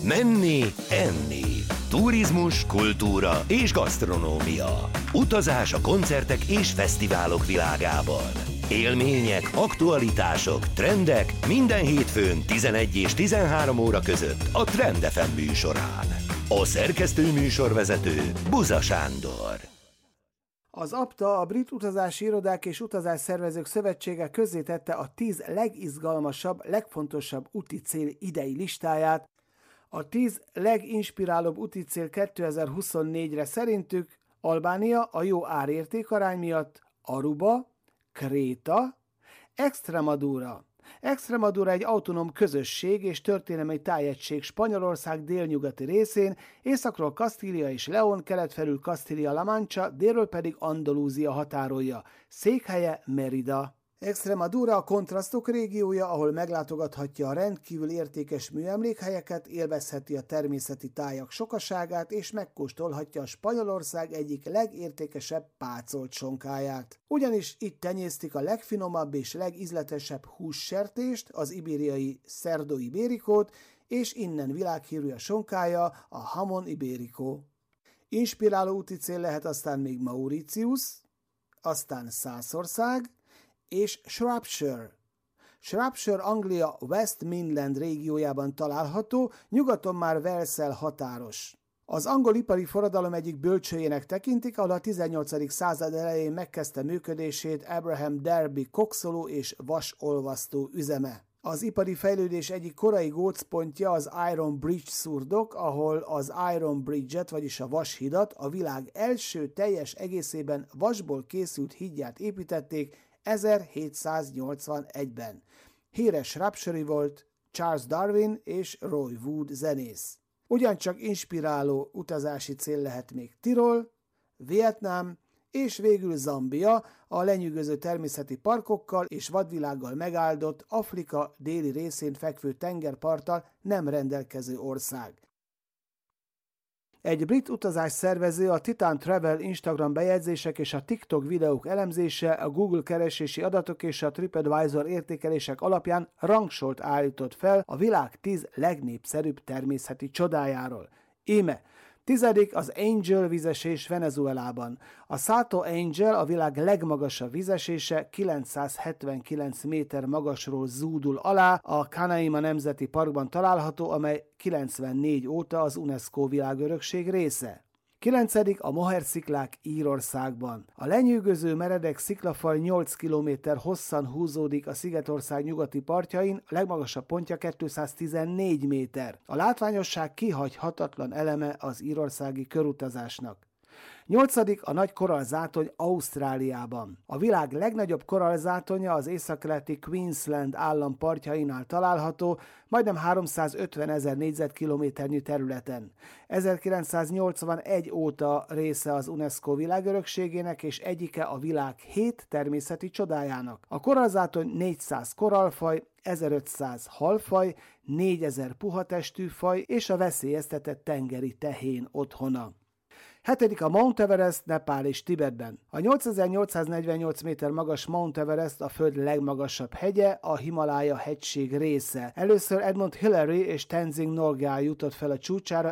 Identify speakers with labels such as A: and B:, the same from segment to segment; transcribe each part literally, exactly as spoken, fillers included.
A: Menni, enni. Turizmus, kultúra és gasztronómia. Utazás a koncertek és fesztiválok világában. Élmények, aktualitások, trendek minden hétfőn tizenegy és tizenhárom óra között a Trend ef em műsorán. A szerkesztő műsorvezető Buza Sándor.
B: Az APTA, a Brit Utazási Irodák és Utazásszervezők Szövetsége közzétette a tíz legizgalmasabb, legfontosabb úti cél idei listáját. A tíz leginspirálóbb úti cél kétezer-huszonnégyre szerintük Albánia a jó árértékarány miatt, Aruba, Kréta, Extremadura. Extremadura egy autonóm közösség és történelmi tájegység Spanyolország délnyugati részén, északról Kastília és León, kelet felül Kastília-La Mancha, délről pedig Andalúzia határolja. Székhelye Mérida. Extremadura a kontrasztok régiója, ahol meglátogathatja a rendkívül értékes műemlékhelyeket, élvezheti a természeti tájak sokaságát és megkóstolhatja a Spanyolország egyik legértékesebb pácolt sonkáját. Ugyanis itt tenyésztik a legfinomabb és legízletesebb hússertést, az ibériai Cerdo Ibéricót, és innen világhírű a sonkája, a Jamón Ibérico. Inspiráló úti cél lehet aztán még Mauritius, aztán Szászország, és Shropshire. Shropshire Anglia West Midland régiójában található, nyugaton már Walessel határos. Az angol ipari forradalom egyik bölcsőjének tekintik, ahol a tizennyolcadik század elején megkezdte működését Abraham Derby kokszoló és vasolvasztó üzeme. Az ipari fejlődés egyik korai gócpontja az Iron Bridge szurdok, ahol az Iron Bridge-et, vagyis a vashidat, a világ első teljes egészében vasból készült hídját építették ezerhétszáznyolcvanegyben. Híres Shropshire-i volt Charles Darwin és Roy Wood zenész. Ugyancsak inspiráló utazási cél lehet még Tirol, Vietnám és végül Zambia, a lenyűgöző természeti parkokkal és vadvilággal megáldott Afrika déli részén fekvő tengerparttal nem rendelkező ország. Egy brit utazás szervező, a Titan Travel Instagram bejegyzések és a TikTok videók elemzése, a Google keresési adatok és a TripAdvisor értékelések alapján rangsolt állított fel a világ tíz legnépszerűbb természeti csodájáról. Íme tizedik az Angel vízesés Venezuelában. A Salto Angel, a világ legmagasabb vízesése, kilencszázhetvenkilenc méter magasról zúdul alá, a Canaima Nemzeti Parkban található, amely kilencvennégy óta az UNESCO világörökség része. kilencedik a Moher-sziklák Írországban. A lenyűgöző meredek sziklafal nyolc kilométer hosszan húzódik a Szigetország nyugati partjain, a legmagasabb pontja kétszáztizennégy méter. A látványosság kihagyhatatlan eleme az írországi körutazásnak. nyolcadik a nagy korallzátony Ausztráliában. A világ legnagyobb korallzátonya az északkeleti Queensland állam partjainál található, majdnem háromszázötven ezer négyzetkilométernyi területen. ezerkilencszáznyolcvanegy óta része az UNESCO világörökségének és egyike a világ hét természeti csodájának. A korallzátony négyszáz korallfaj, ezerötszáz halfaj, négyezer puhatestű faj és a veszélyeztetett tengeri tehén otthona. hetedik a Mount Everest, Nepál és Tibetben. A nyolcezer-nyolcszáznegyvennyolc méter magas Mount Everest a föld legmagasabb hegye, a Himalája hegység része. Először Edmund Hillary és Tenzing Norgay jutott fel a csúcsára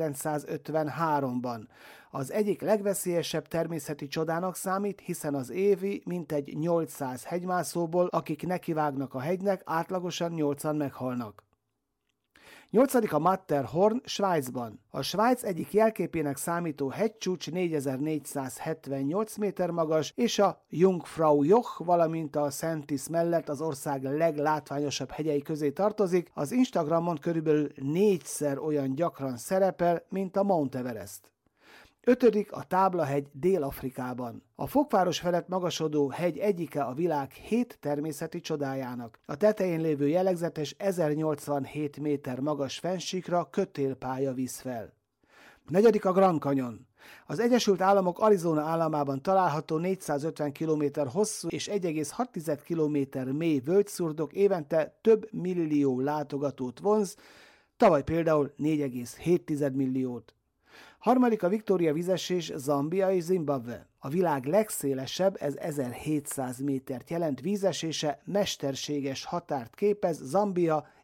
B: ezerkilencszázötvenháromban. Az egyik legveszélyesebb természeti csodának számít, hiszen az évi mintegy nyolcszáz hegymászóból, akik nekivágnak a hegynek, átlagosan nyolcan meghalnak. nyolcadik a Matterhorn, Svájcban. A Svájc egyik jelképének számító hegycsúcs négyezer-négyszázhetvennyolc méter magas, és a Jungfraujoch, valamint a Sentis mellett az ország leglátványosabb hegyei közé tartozik, az Instagramon körülbelül négyszer olyan gyakran szerepel, mint a Mount Everest. ötödik a Táblahegy Dél-Afrikában. A Fokváros felett magasodó hegy egyike a világ hét természeti csodájának. A tetején lévő jellegzetes ezernyolcvanhét méter magas fennsíkra kötélpálya visz fel. negyedik a Grand Canyon. Az Egyesült Államok Arizona államában található négyszázötven kilométer hosszú és egy egész hat kilométer mély völgyszurdok évente több millió látogatót vonz, tavaly például négy egész hét milliót. Harmadik a Victoria vízesés, Zambia és Zimbabwe. A világ legszélesebb, ez ezerhétszáz métert jelent vízesése, mesterséges határt képez Zambia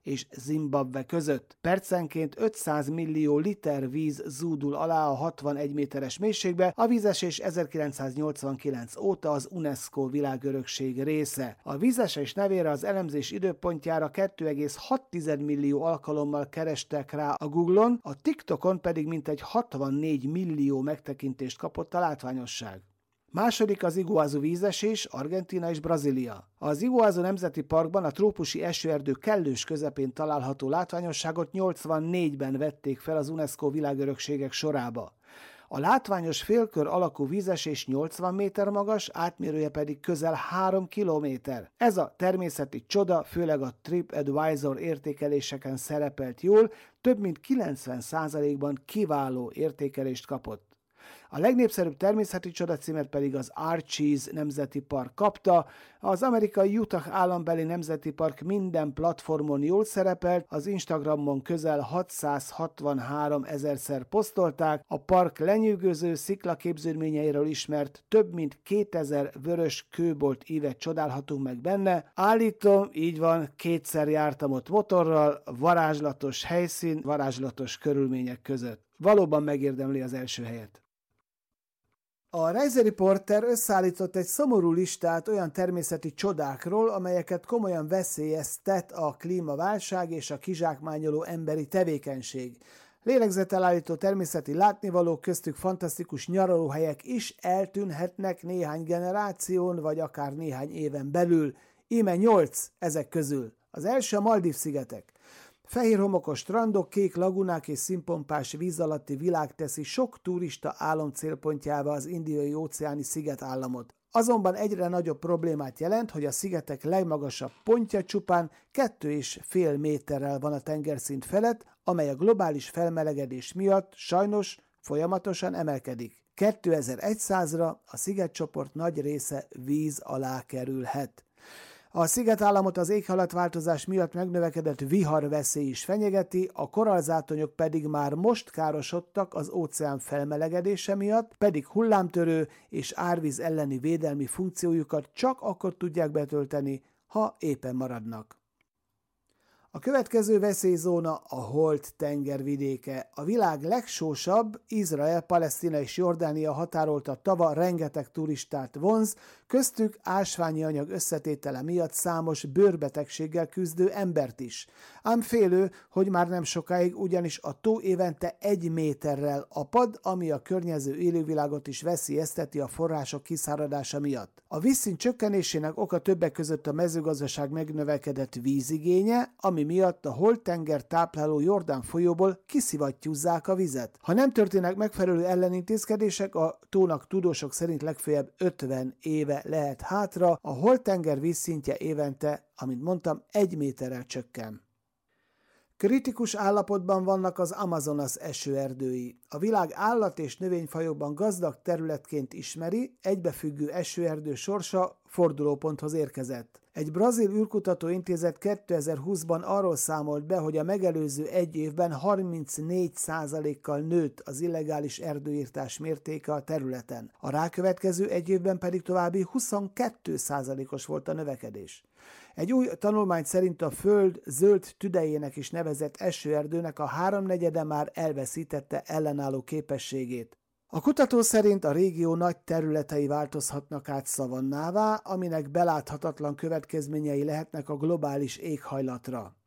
B: és Zimbabwe között. Percenként ötszáz millió liter víz zúdul alá a hatvanegy méteres mélységbe, a vízesés ezerkilencszáznyolcvankilenc óta az UNESCO világörökség része. A vízesés nevére az elemzés időpontjára két egész hat millió alkalommal kerestek rá a Google-on, a TikTokon pedig mintegy hatvannégy millió megtekintést kapott a látványosság. Második az Iguazu vízesés, Argentína és Brazília. Az Iguazu Nemzeti Parkban a trópusi esőerdő kellős közepén található látványosságot nyolcvannégyben vették fel az UNESCO világörökségek sorába. A látványos félkör alakú vízesés nyolcvan méter magas, átmérője pedig közel három kilométer. Ez a természeti csoda főleg a TripAdvisor értékeléseken szerepelt jól, több mint kilencven százalékban kiváló értékelést kapott. A legnépszerűbb természeti csoda címet pedig az Arches Nemzeti Park kapta, az amerikai Utah állambeli nemzeti park minden platformon jól szerepelt, az Instagramon közel hatszázhatvanhárom ezerszer posztolták, a park lenyűgöző sziklaképződményeiről ismert több mint kétezer vörös kőbolt ívet csodálhatunk meg benne. Állítom, így van, kétszer jártam ott motorral, varázslatos helyszín, varázslatos körülmények között. Valóban megérdemli az első helyet. A Rise Reporter összeállított egy szomorú listát olyan természeti csodákról, amelyeket komolyan veszélyeztet a klímaválság és a kizsákmányoló emberi tevékenység. Lélegzetelállító természeti látnivalók, köztük fantasztikus nyaralóhelyek is eltűnhetnek néhány generáción, vagy akár néhány éven belül. Íme nyolc ezek közül. Az első a Maldív-szigetek. Fehér homokos strandok, kék lagunák és színpompás víz alatti világ teszi sok turista álom célpontjává az Indiai-óceáni szigetállamot. Azonban egyre nagyobb problémát jelent, hogy a szigetek legmagasabb pontja csupán két és fél méterrel van a tengerszint felett, amely a globális felmelegedés miatt sajnos folyamatosan emelkedik. kétezer-százra a szigetcsoport nagy része víz alá kerülhet. A szigetállamot az éghajlatváltozás miatt megnövekedett viharveszély is fenyegeti, a korallzátonyok pedig már most károsodtak az óceán felmelegedése miatt, pedig hullámtörő és árvíz elleni védelmi funkciójukat csak akkor tudják betölteni, ha éppen maradnak. A következő veszélyzóna a Holt-tenger vidéke. A világ legsósabb, Izrael, Palesztina és Jordánia határolta tava rengeteg turistát vonz, köztük ásványi anyag összetétele miatt számos bőrbetegséggel küzdő embert is. Ám félő, hogy már nem sokáig, ugyanis a tó évente egy méterrel apad, ami a környező élővilágot is veszélyezteti a források kiszáradása miatt. A vízszint csökkenésének oka többek között a mezőgazdaság megnövekedett vízigénye, ami miatt a Holt-tenger tápláló Jordán folyóból kiszivattyúzzák a vizet. Ha nem történnek megfelelő ellenintézkedések, a tónak tudósok szerint legfeljebb ötven éve lehet hátra, a Holt-tenger vízszintje évente, amint mondtam, egy méterrel csökken. Kritikus állapotban vannak az Amazonas esőerdői. A világ állat- és növényfajokban gazdag területként ismeri, egybefüggő esőerdő sorsa fordulóponthoz érkezett. Egy brazil űrkutató intézet kétezer-húszban arról számolt be, hogy a megelőző egy évben harmincnégy százalékkal nőtt az illegális erdőirtás mértéke a területen. A rákövetkező egy évben pedig további huszonkettő százalékos volt a növekedés. Egy új tanulmány szerint a Föld zöld tüdejének is nevezett esőerdőnek a háromnegyede már elveszítette ellenálló képességét. A kutató szerint a régió nagy területei változhatnak át szavannává, aminek beláthatatlan következményei lehetnek a globális éghajlatra.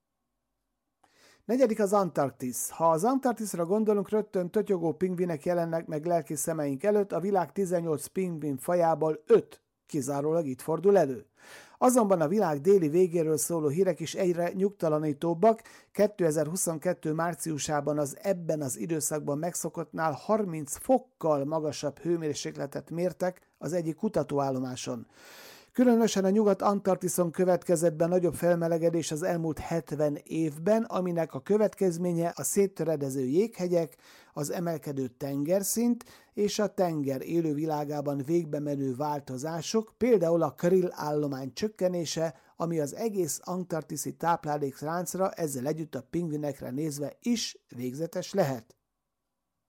B: Negyedik az Antarktisz. Ha az Antarktiszra gondolunk, rögtön totyogó pingvinek jelennek meg lelki szemeink előtt, a világ tizennyolc pingvin fajából öt kizárólag itt fordul elő. Azonban a világ déli végéről szóló hírek is egyre nyugtalanítóbbak. kétezer-huszonkettő márciusában az ebben az időszakban megszokottnál harminc fokkal magasabb hőmérsékletet mértek az egyik kutatóállomáson. Különösen a Nyugat-Antarktiszon következett be nagyobb felmelegedés az elmúlt hetven évben, aminek a következménye a széttöredező jéghegyek, az emelkedő tengerszint és a tenger élővilágában végbe menő változások, például a krill állomány csökkenése, ami az egész antarktiszi táplálékláncra, ezzel együtt a pingvinekre nézve is végzetes lehet.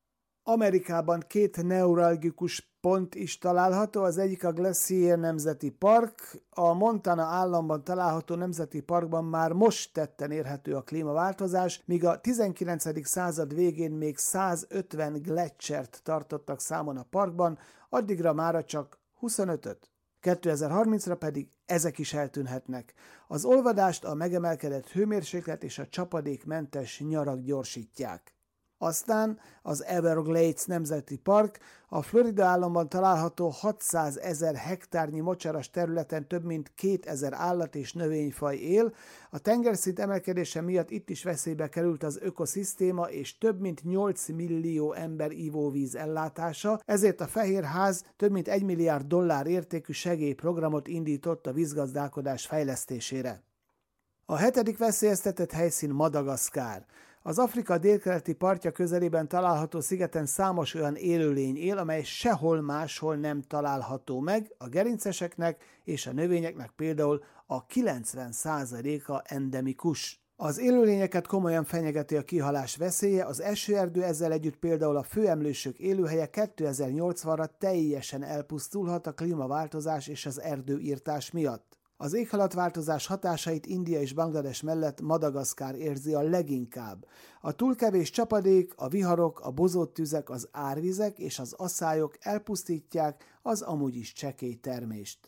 B: Amerikában két neuralgikus pont is található, az egyik a Glacier Nemzeti Park, a Montana államban található nemzeti parkban már most tetten érhető a klímaváltozás, míg a tizenkilencedik század végén még százötven gletschert tartottak számon a parkban, addigra mára csak huszonötöt. kétezer-harmincra pedig ezek is eltűnhetnek. Az olvadást a megemelkedett hőmérséklet és a csapadékmentes nyarak gyorsítják. Aztán az Everglades Nemzeti Park, a Florida államban található hatszázezer hektárnyi mocsaras területen több mint kétezer állat és növényfaj él, a tengerszint emelkedése miatt itt is veszélybe került az ökoszisztéma és több mint nyolc millió ember ivóvíz ellátása, ezért a Fehér Ház több mint egy milliárd dollár értékű segélyprogramot indított a vízgazdálkodás fejlesztésére. A hetedik veszélyeztetett helyszín Madagaszkár. Az Afrika délkeleti partja közelében található szigeten számos olyan élőlény él, amely sehol máshol nem található meg, a gerinceseknek és a növényeknek például a kilencven százaléka endemikus. Az élőlényeket komolyan fenyegeti a kihalás veszélye, az esőerdő ezzel együtt például a főemlősök élőhelye kétezer-nyolcvanra teljesen elpusztulhat a klímaváltozás és az erdőirtás miatt. Az éghajlatváltozás hatásait India és Banglades mellett Madagaszkár érzi a leginkább. A túl kevés csapadék, a viharok, a bozott tüzek, az árvizek és az aszályok elpusztítják az amúgy is csekély termést.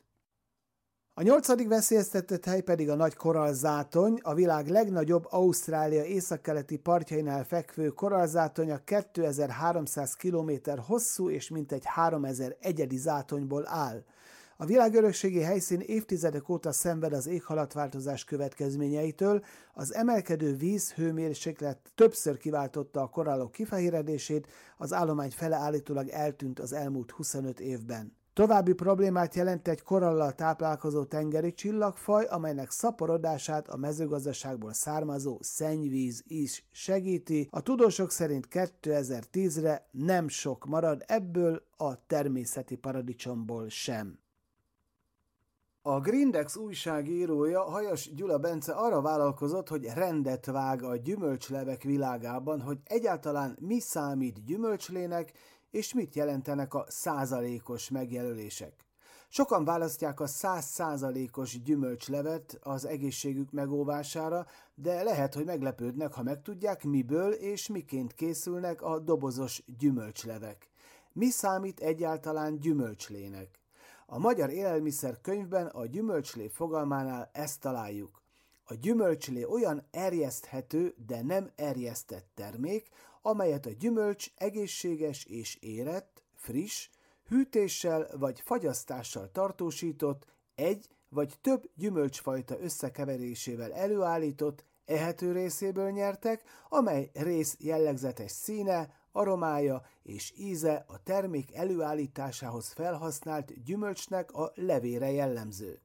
B: A nyolcadik veszélyeztetett hely pedig a nagy korallzátony, a világ legnagyobb Ausztrália északkeleti partjainál fekvő korallzátonya kétezer-háromszáz kilométer hosszú és mintegy háromezer egyedi zátonyból áll. A világörökségi helyszín évtizedek óta szenved az éghajlatváltozás következményeitől, az emelkedő vízhőmérséklet többször kiváltotta a korallok kifehéredését, az állomány fele állítólag eltűnt az elmúlt huszonöt évben. További problémát jelent egy korallal táplálkozó tengeri csillagfaj, amelynek szaporodását a mezőgazdaságból származó szennyvíz is segíti. A tudósok szerint kétezer-tízre nem sok marad ebből a természeti paradicsomból sem. A Grindex újságírója, Hajas Gyula Bence arra vállalkozott, hogy rendet vág a gyümölcslevek világában, hogy egyáltalán mi számít gyümölcslének, és mit jelentenek a százalékos megjelölések. Sokan választják a száz százalékos gyümölcslevet az egészségük megóvására, de lehet, hogy meglepődnek, ha megtudják, miből és miként készülnek a dobozos gyümölcslevek. Mi számít egyáltalán gyümölcslének? A Magyar Élelmiszer Könyvben a gyümölcslé fogalmánál ezt találjuk. A gyümölcslé olyan erjeszthető, de nem erjesztett termék, amelyet a gyümölcs egészséges és érett, friss, hűtéssel vagy fagyasztással tartósított, egy vagy több gyümölcsfajta összekeverésével előállított, ehető részéből nyertek, amely rész jellegzetes színe, aromája és íze a termék előállításához felhasznált gyümölcsnek a levére jellemző.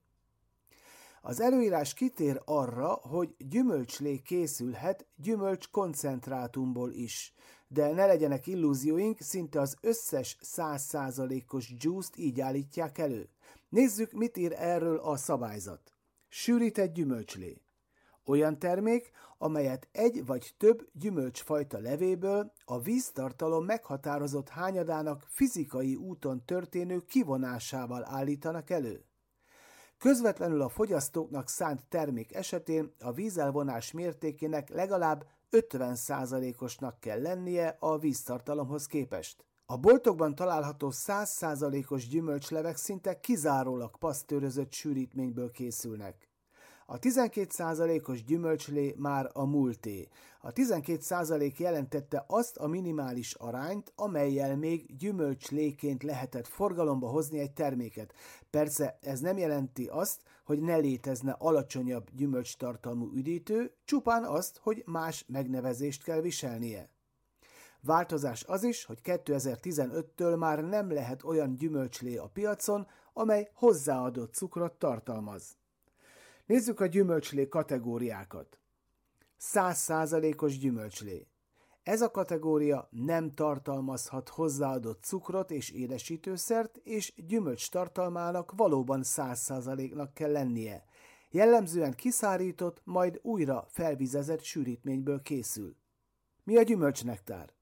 B: Az előírás kitér arra, hogy gyümölcslé készülhet gyümölcs koncentrátumból is, de ne legyenek illúzióink, szinte az összes száz százalékos dzsúszt így állítják elő. Nézzük, mit ír erről a szabályzat. Sűrített gyümölcslé. Olyan termék, amelyet egy vagy több gyümölcsfajta levéből a víztartalom meghatározott hányadának fizikai úton történő kivonásával állítanak elő. Közvetlenül a fogyasztóknak szánt termék esetén a vízelvonás mértékének legalább ötven százalékosnak kell lennie a víztartalomhoz képest. A boltokban található száz százalékos gyümölcslevek szinte kizárólag pasztőrözött sűrítményből készülnek. A tizenkét százalékos gyümölcslé már a múlté. A tizenkét százalék jelentette azt a minimális arányt, amellyel még gyümölcsléként lehetett forgalomba hozni egy terméket. Persze ez nem jelenti azt, hogy ne létezne alacsonyabb gyümölcstartalmú üdítő, csupán azt, hogy más megnevezést kell viselnie. Változás az is, hogy kétezer-tizenöttől már nem lehet olyan gyümölcslé a piacon, amely hozzáadott cukrot tartalmaz. Nézzük a gyümölcslé kategóriákat. száz százalékos gyümölcslé. Ez a kategória nem tartalmazhat hozzáadott cukrot és édesítőszert, és gyümölcs tartalmának valóban száz százaléknak kell lennie. Jellemzően kiszárított, majd újra felvizezett sűrítményből készül. Mi a gyümölcsnektár?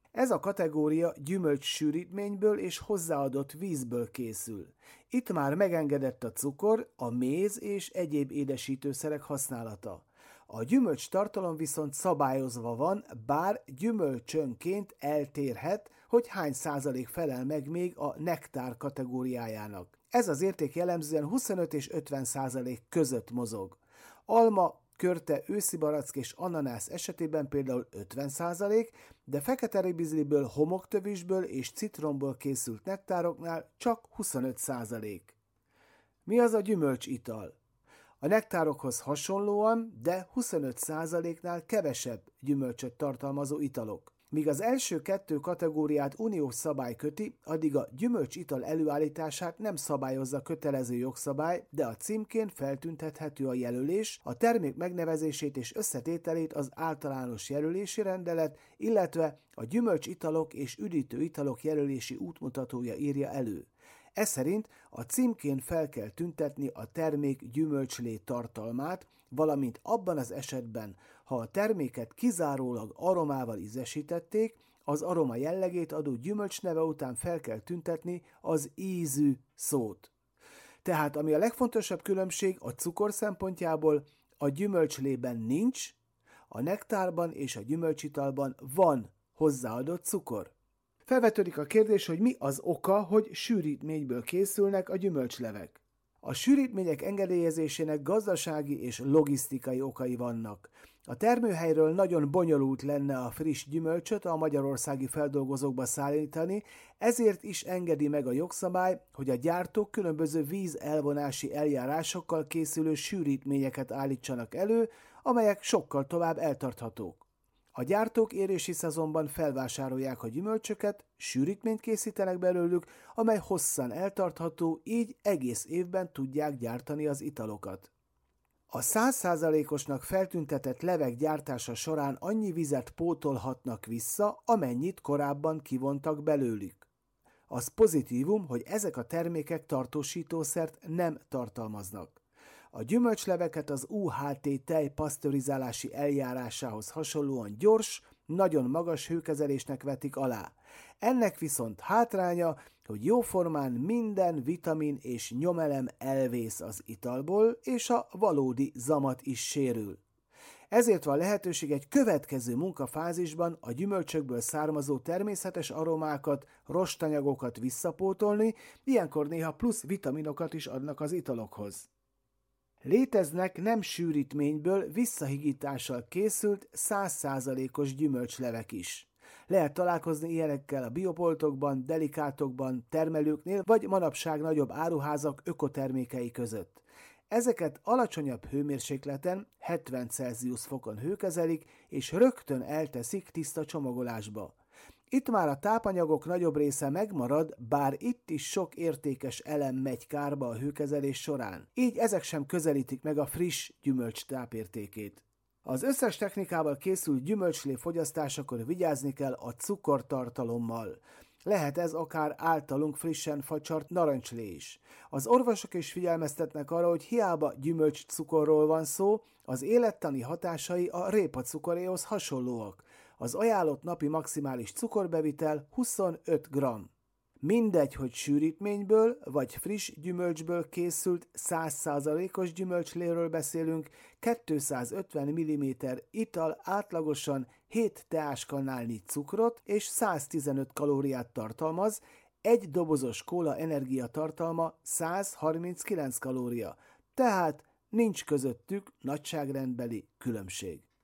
B: Ez a kategória gyümölcssűrítményből és hozzáadott vízből készül. Itt már megengedett a cukor, a méz és egyéb édesítőszerek használata. A gyümölcs tartalom viszont szabályozva van, bár gyümölcsönként eltérhet, hogy hány százalék felel meg még a nektár kategóriájának. Ez az érték jellemzően huszonöt és ötven százalék között mozog. Alma, körte, őszi barack és ananász esetében például ötven százalék, de fekete ribizliből, homoktövisből és citromból készült nektároknál csak huszonöt százalék. Mi az a gyümölcsital? A nektárokhoz hasonlóan, de huszonöt százaléknál kevesebb gyümölcsöt tartalmazó italok. Míg az első kettő kategóriát uniós szabály köti, addig a gyümölcsital előállítását nem szabályozza kötelező jogszabály, de a címkén feltüntethető a jelölés, a termék megnevezését és összetételét az általános jelölési rendelet, illetve a gyümölcsitalok és üdítő italok jelölési útmutatója írja elő. Ez szerint a címkén fel kell tüntetni a termék gyümölcslé tartalmát, valamint abban az esetben, ha a terméket kizárólag aromával ízesítették, az aroma jellegét adó gyümölcsneve után fel kell tüntetni az ízű szót. Tehát ami a legfontosabb különbség a cukor szempontjából, a gyümölcslében nincs, a nektárban és a gyümölcsitalban van hozzáadott cukor. Felvetődik a kérdés, hogy mi az oka, hogy sűrítményből készülnek a gyümölcslevek. A sűrítmények engedélyezésének gazdasági és logisztikai okai vannak. A termőhelyről nagyon bonyolult lenne a friss gyümölcsöt a magyarországi feldolgozókba szállítani, ezért is engedi meg a jogszabály, hogy a gyártók különböző vízelvonási eljárásokkal készülő sűrítményeket állítsanak elő, amelyek sokkal tovább eltarthatók. A gyártók érési szezonban felvásárolják a gyümölcsöket, sűrítményt készítenek belőlük, amely hosszan eltartható, így egész évben tudják gyártani az italokat. A száz százalékosnak feltüntetett levek gyártása során annyi vizet pótolhatnak vissza, amennyit korábban kivontak belőlük. Az pozitívum, hogy ezek a termékek tartósítószert nem tartalmaznak. A gyümölcsleveket az u há té tej pasztörizálási eljárásához hasonlóan gyors, nagyon magas hőkezelésnek vetik alá. Ennek viszont hátránya, hogy jóformán minden vitamin és nyomelem elvész az italból, és a valódi zamat is sérül. Ezért van lehetőség egy következő munkafázisban a gyümölcsökből származó természetes aromákat, rostanyagokat visszapótolni, ilyenkor néha plusz vitaminokat is adnak az italokhoz. Léteznek nem sűrítményből visszahigítással készült száz százalékos gyümölcslevek is. Lehet találkozni ilyenekkel a biopoltokban, delikátokban, termelőknél, vagy manapság nagyobb áruházak ökotermékei között. Ezeket alacsonyabb hőmérsékleten, hetven Celsius fokon hőkezelik, és rögtön elteszik tiszta csomagolásba. Itt már a tápanyagok nagyobb része megmarad, bár itt is sok értékes elem megy kárba a hőkezelés során. Így ezek sem közelítik meg a friss gyümölcs tápértékét. Az összes technikával készült gyümölcslé fogyasztásakor vigyázni kell a cukortartalommal. Lehet ez akár általunk frissen facsart narancslé is. Az orvosok is figyelmeztetnek arra, hogy hiába gyümölcscukorról van szó, az élettani hatásai a répacukoréhoz hasonlóak. Az ajánlott napi maximális cukorbevitel huszonöt gramm. Mindegy, hogy sűrítményből vagy friss gyümölcsből készült száz százalékos gyümölcsléről beszélünk, kétszázötven milliméter ital átlagosan hét teáskanálnyi cukrot és száztizenöt kalóriát tartalmaz, egy dobozos kóla energiatartalma száz harminckilenc kalória, tehát nincs közöttük nagyságrendbeli különbség.